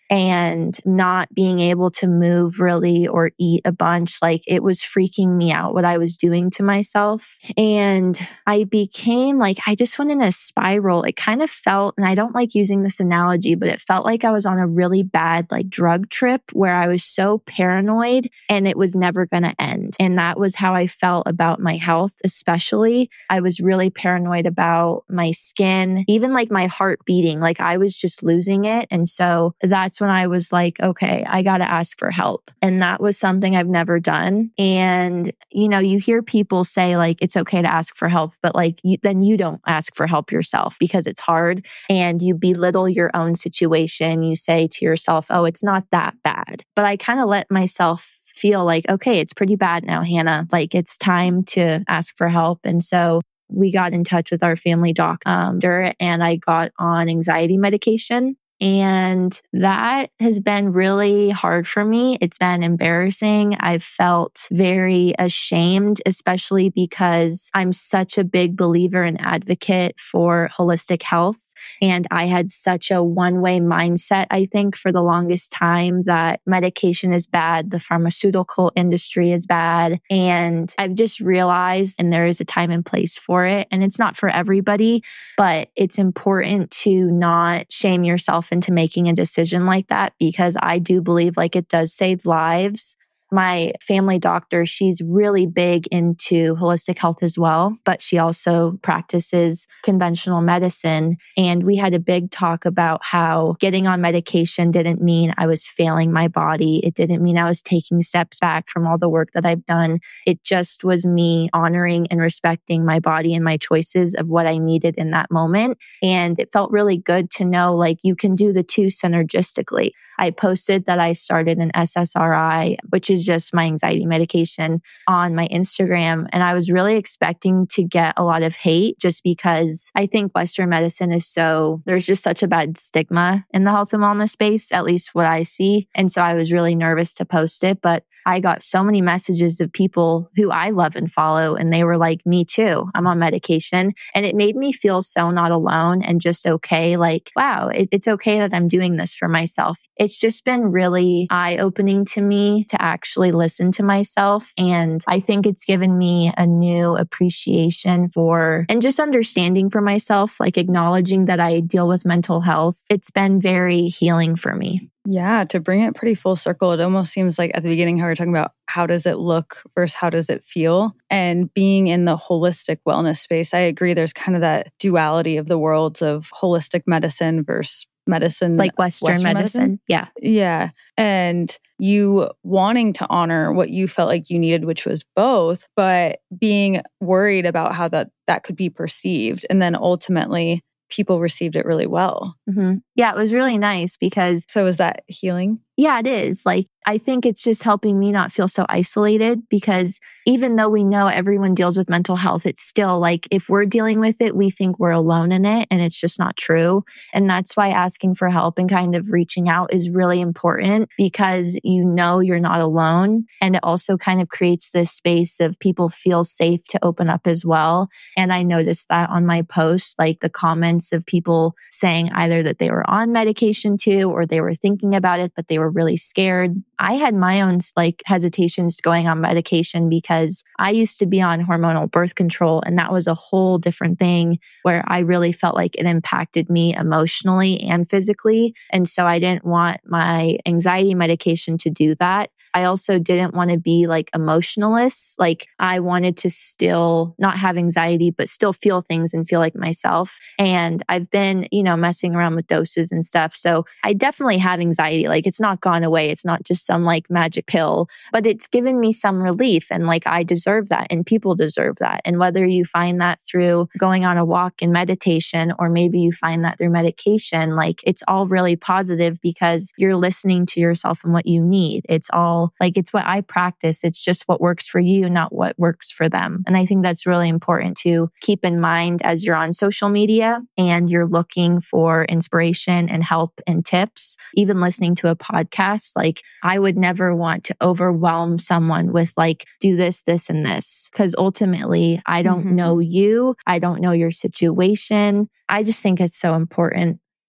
and not being able to move really or eat a bunch. Like it was freaking me out what I was doing to myself. And I became like, I just went in a spiral. It kind of felt, and I don't like using this analogy, but it felt like I was on a really bad like drug trip where I was so paranoid and it was never going to end. And that was how I felt about my health, especially. I was really paranoid about my skin, even like my heart beating, like I was just losing it. And so that's when I was like, okay, I got to ask for help. And that was something I've never done. And, you know, you hear people say like, it's okay to ask for help, but like, you, then you don't ask for help yourself because it's hard and you belittle your own situation. You say to yourself, oh, it's not that bad. But I kind of let myself feel like, okay, it's pretty bad now, Hannah. Like it's time to ask for help. And so we got in touch with our family doctor and I got on anxiety medication. And that has been really hard for me. It's been embarrassing. I've felt very ashamed, especially because I'm such a big believer and advocate for holistic health. And I had such a one-way mindset, I think, for the longest time that medication is bad, the pharmaceutical industry is bad. And I've just realized, and there is a time and place for it. And it's not for everybody, but it's important to not shame yourself into making a decision like that, because I do believe like it does save lives. My family doctor, she's really big into holistic health as well, but she also practices conventional medicine. And we had a big talk about how getting on medication didn't mean I was failing my body. It didn't mean I was taking steps back from all the work that I've done. It just was me honoring and respecting my body and my choices of what I needed in that moment. And it felt really good to know like you can do the two synergistically. I posted that I started an S S R I, which is just my anxiety medication, on my Instagram. And I was really expecting to get a lot of hate just because I think Western medicine is so, there's just such a bad stigma in the health and wellness space, at least what I see. And so I was really nervous to post it, but I got so many messages of people who I love and follow, and they were like, me too, I'm on medication. And it made me feel so not alone and just okay. Like, wow, it, it's okay that I'm doing this for myself. It's just been really eye-opening to me to actually listen to myself. And I think it's given me a new appreciation for, and just understanding for myself, like acknowledging that I deal with mental health. It's been very healing for me. Yeah, to bring it pretty full circle, it almost seems like at the beginning how we we're talking about how does it look versus how does it feel? And being in the holistic wellness space, I agree there's kind of that duality of the worlds of holistic medicine versus medicine. Like Western, Western medicine. medicine. Yeah. Yeah. And you wanting to honor what you felt like you needed, which was both, but being worried about how that, that could be perceived. And then ultimately, people received it really well. Mm-hmm. Yeah, it was really nice because... So is that healing? Yeah, it is. Like, I think it's just helping me not feel so isolated, because even though we know everyone deals with mental health, it's still like, if we're dealing with it, we think we're alone in it, and it's just not true. And that's why asking for help and kind of reaching out is really important, because you know you're not alone. And it also kind of creates this space of people feel safe to open up as well. And I noticed that on my post, like the comments of people saying either that they were on medication too, or they were thinking about it, but they were really scared. I had my own like hesitations going on medication because I used to be on hormonal birth control, and that was a whole different thing where I really felt like it impacted me emotionally and physically. And so I didn't want my anxiety medication to do that. I also didn't want to be like emotionless. Like I wanted to still not have anxiety, but still feel things and feel like myself. And I've been, you know, messing around with doses and stuff. So I definitely have anxiety. Like it's not gone away. It's not just some like magic pill, but it's given me some relief. And like I deserve that, and people deserve that. And whether you find that through going on a walk and meditation, or maybe you find that through medication, like it's all really positive because you're listening to yourself and what you need. It's all like, it's what I practice. It's just what works for you, not what works for them. And I think that's really important to keep in mind as you're on social media and you're looking for inspiration and help and tips. Even listening to a podcast, like I would never want to overwhelm someone with like, do this, this, and this. Because ultimately, I don't mm-hmm. know you. I don't know your situation. I just think it's so important.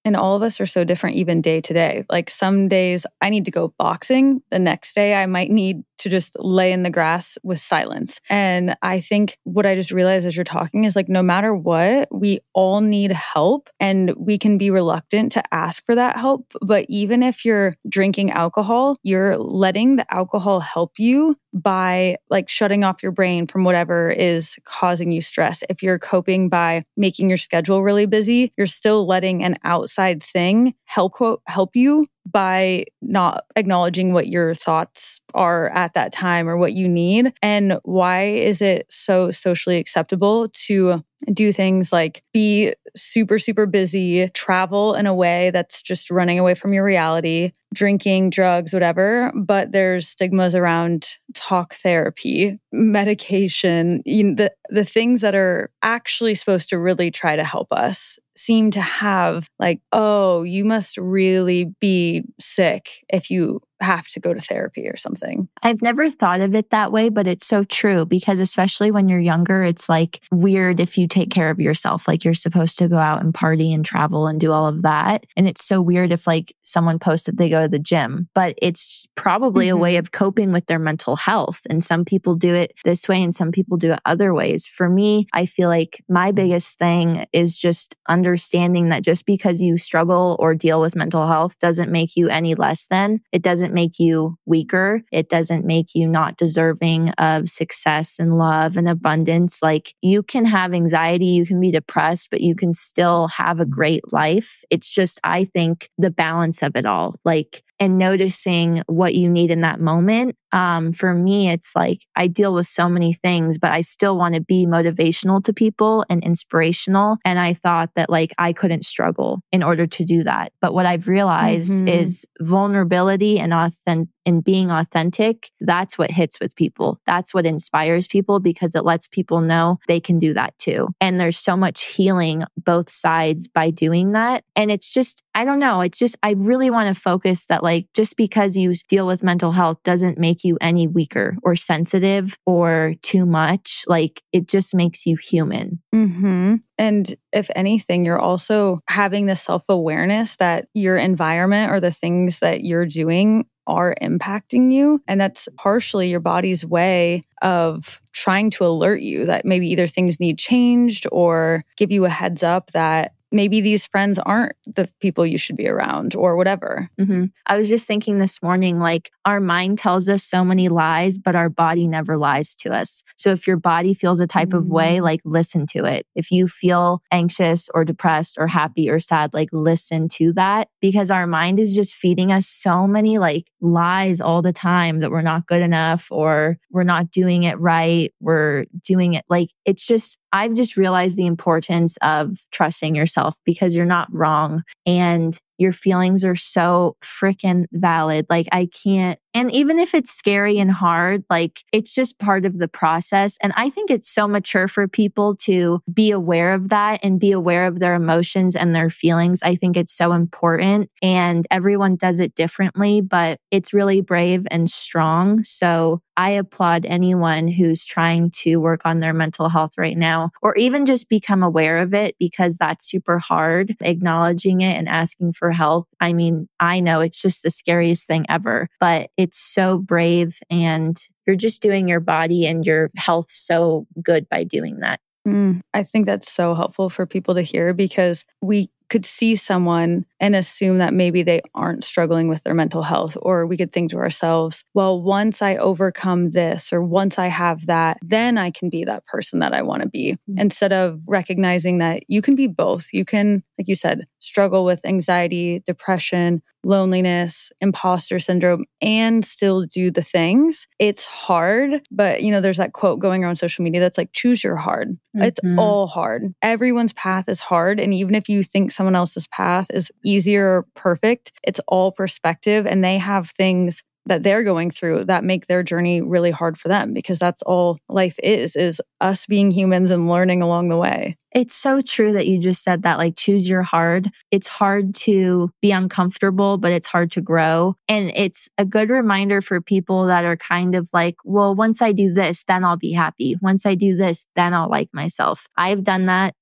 And all of us are so different, even day to day. Like some days I need to go boxing. The next day I might need to just lay in the grass with silence. And I think what I just realized as you're talking is like, no matter what, we all need help and we can be reluctant to ask for that help. But even if you're drinking alcohol, you're letting the alcohol help you by like shutting off your brain from whatever is causing you stress. If you're coping by making your schedule really busy, you're still letting an outside thing help help you by not acknowledging what your thoughts are at that time or what you need. And why is it so socially acceptable to do things like be super, super busy, travel in a way that's just running away from your reality, drinking, drugs, whatever, but there's stigmas around talk therapy, medication, you know, the, the things that are actually supposed to really try to help us seem to have like, oh, you must really be sick if you have to go to therapy or something. I've never thought of it that way, but it's so true because especially when you're younger, it's like weird if you take care of yourself. Like you're supposed to go out and party and travel and do all of that. And it's so weird if like someone posts that they go to the gym, but it's probably mm-hmm. a way of coping with their mental health. And some people do it this way and some people do it other ways. For me, I feel like my biggest thing is just understanding that just because you struggle or deal with mental health doesn't make you any less than. It doesn't make you weaker. It doesn't make you not deserving of success and love and abundance. Like you can have anxiety, you can be depressed, but you can still have a great life. It's just, I think, the balance of it all. Like, and noticing what you need in that moment. Um, for me, it's like I deal with so many things, but I still want to be motivational to people and inspirational. And I thought that like I couldn't struggle in order to do that. But what I've realized mm-hmm. is vulnerability and authentic and being authentic, that's what hits with people. That's what inspires people because it lets people know they can do that too. And there's so much healing both sides by doing that. And it's just, I don't know, it's just, I really want to focus that like, just because you deal with mental health doesn't make you any weaker or sensitive or too much. Like it just makes you human. Mm-hmm. And if anything, you're also having the self-awareness that your environment or the things that you're doing are impacting you. And that's partially your body's way of trying to alert you that maybe either things need changed or give you a heads up that maybe these friends aren't the people you should be around or whatever. Mm-hmm. I was just thinking this morning, like our mind tells us so many lies, but our body never lies to us. So if your body feels a type mm-hmm. of way, like listen to it. If you feel anxious or depressed or happy or sad, like listen to that because our mind is just feeding us so many like lies all the time that we're not good enough or we're not doing it right. We're doing it like, it's just, I've just realized the importance of trusting yourself because you're not wrong and your feelings are so freaking valid. Like I can't, and even if it's scary and hard, like it's just part of the process. And I think it's so mature for people to be aware of that and be aware of their emotions and their feelings. I think it's so important and everyone does it differently, but it's really brave and strong. So I applaud anyone who's trying to work on their mental health right now, or even just become aware of it because that's super hard, acknowledging it and asking for help. I mean, I know it's just the scariest thing ever, but it's so brave and you're just doing your body and your health so good by doing that. Mm, I think that's so helpful for people to hear because we could see someone and assume that maybe they aren't struggling with their mental health, or we could think to ourselves, well, once I overcome this or once I have that, then I can be that person that I want to be. Mm-hmm. Instead of recognizing that you can be both. You can, like you said, struggle with anxiety, depression, loneliness, imposter syndrome, and still do the things. It's hard, but you know, there's that quote going around social media that's like, choose your hard. Mm-hmm. It's all hard. Everyone's path is hard. And even if you think someone else's path is easier or perfect, it's all perspective. And they have things that they're going through that make their journey really hard for them because that's all life is, is us being humans and learning along the way. It's so true that you just said that, like, choose your hard. It's hard to be uncomfortable, but it's hard to grow. And it's a good reminder for people that are kind of like, well, once I do this, then I'll be happy. Once I do this, then I'll like myself. I've done that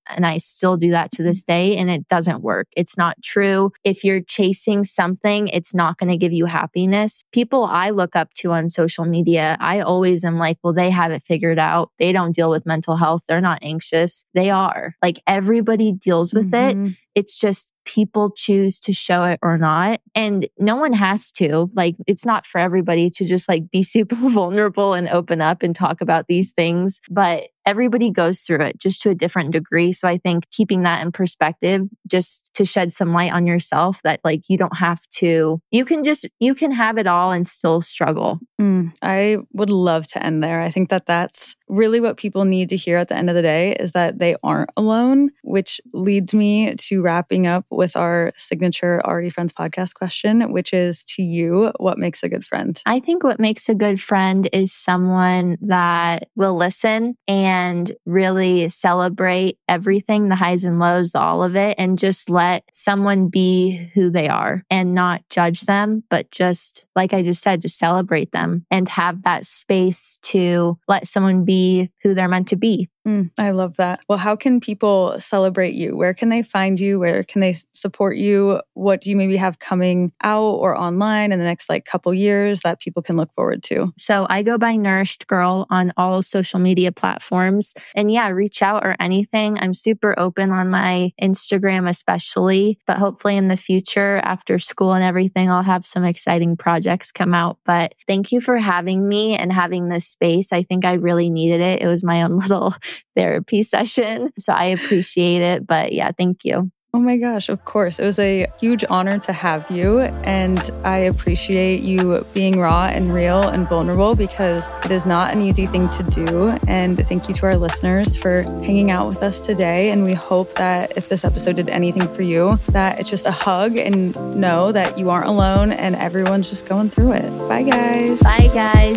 And I still do that to this day, and it doesn't work. It's not true. If you're chasing something, it's not going to give you happiness. People I look up to on social media, I always am like, well, they have it figured out. They don't deal with mental health. They're not anxious. They are. Like, everybody deals with mm-hmm. it. It's just people choose to show it or not. And no one has to. Like, it's not for everybody to just like be super vulnerable and open up and talk about these things. But everybody goes through it just to a different degree. So I think keeping that in perspective, just to shed some light on yourself, that like you don't have to, you can just, you can have it all and still struggle. Mm, I would love to end there. I think that that's really what people need to hear at the end of the day, is that they aren't alone, which leads me to wrapping up with our signature Already Friends podcast question, which is, to you, what makes a good friend? I think what makes a good friend is someone that will listen and really celebrate everything, the highs and lows, all of it, and just let someone be who they are and not judge them, but just, like I just said, just celebrate them and have that space to let someone be who they're meant to be. Mm, I love that. Well, how can people celebrate you? Where can they find you? Where can they support you? What do you maybe have coming out or online in the next like couple years that people can look forward to? So I go by Nourished Girl on all social media platforms. And yeah, reach out or anything. I'm super open on my Instagram especially, but hopefully in the future after school and everything, I'll have some exciting projects come out. But thank you for having me and having this space. I think I really needed it. It was my own little therapy session. So I appreciate it. But yeah, thank you. Oh my gosh, of course. It was a huge honor to have you. And I appreciate you being raw and real and vulnerable, because it is not an easy thing to do. And thank you to our listeners for hanging out with us today. And we hope that if this episode did anything for you, that it's just a hug and know that you aren't alone and everyone's just going through it. Bye, guys. Bye, guys.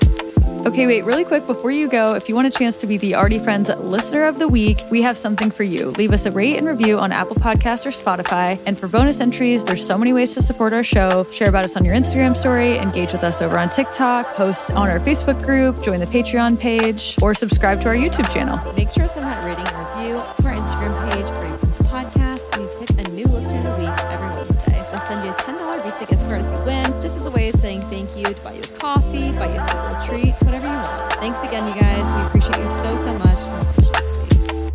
Okay, wait, really quick before you go, if you want a chance to be the Already Friends Listener of the Week, we have something for you. Leave us a rate and review on Apple Podcasts or Spotify. And for bonus entries, there's so many ways to support our show. Share about us on your Instagram story, engage with us over on TikTok, post on our Facebook group, join the Patreon page, or subscribe to our YouTube channel. Make sure to send that rating and review to our Instagram page, Already Friends Podcast, and you pick a new listener of the week every Wednesday. We'll send you a ten dollars Visa gift card if you win, just as a way of saying thank you, to buy you a coffee, buy you a sweet little treat, whatever you want. Thanks again, you guys. We appreciate you so, so much. And we'll catch you next week.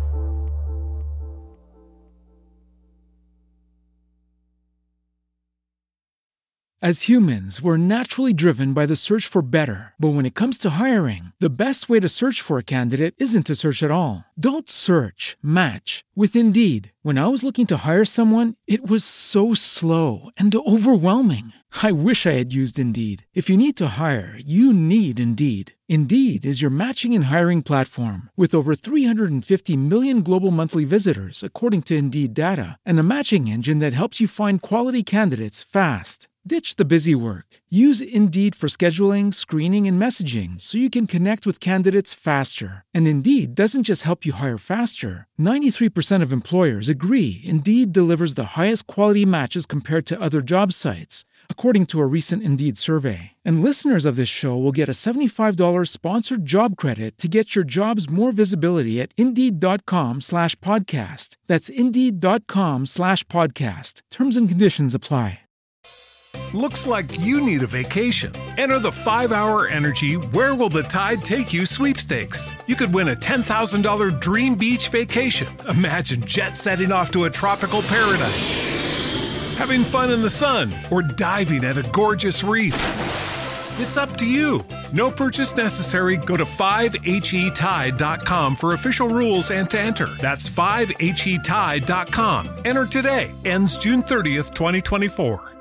As humans, we're naturally driven by the search for better. But when it comes to hiring, the best way to search for a candidate isn't to search at all. Don't search, match with Indeed. When I was looking to hire someone, it was so slow and overwhelming. I wish I had used Indeed. If you need to hire, you need Indeed. Indeed is your matching and hiring platform with over three hundred fifty million global monthly visitors, according to Indeed data, and a matching engine that helps you find quality candidates fast. Ditch the busy work. Use Indeed for scheduling, screening, and messaging so you can connect with candidates faster. And Indeed doesn't just help you hire faster. ninety-three percent of employers agree Indeed delivers the highest quality matches compared to other job sites, according to a recent Indeed survey. And listeners of this show will get a seventy-five dollars sponsored job credit to get your jobs more visibility at Indeed.com slash podcast. That's Indeed.com slash podcast. Terms and conditions apply. Looks like you need a vacation. Enter the five hour Energy Where Will the Tide Take You sweepstakes. You could win a ten thousand dollars dream beach vacation. Imagine jet setting off to a tropical paradise, having fun in the sun, or diving at a gorgeous reef. It's up to you. No purchase necessary. Go to five H E tide dot com for official rules and to enter. That's five H E tide dot com. Enter today. Ends June thirtieth, twenty twenty-four.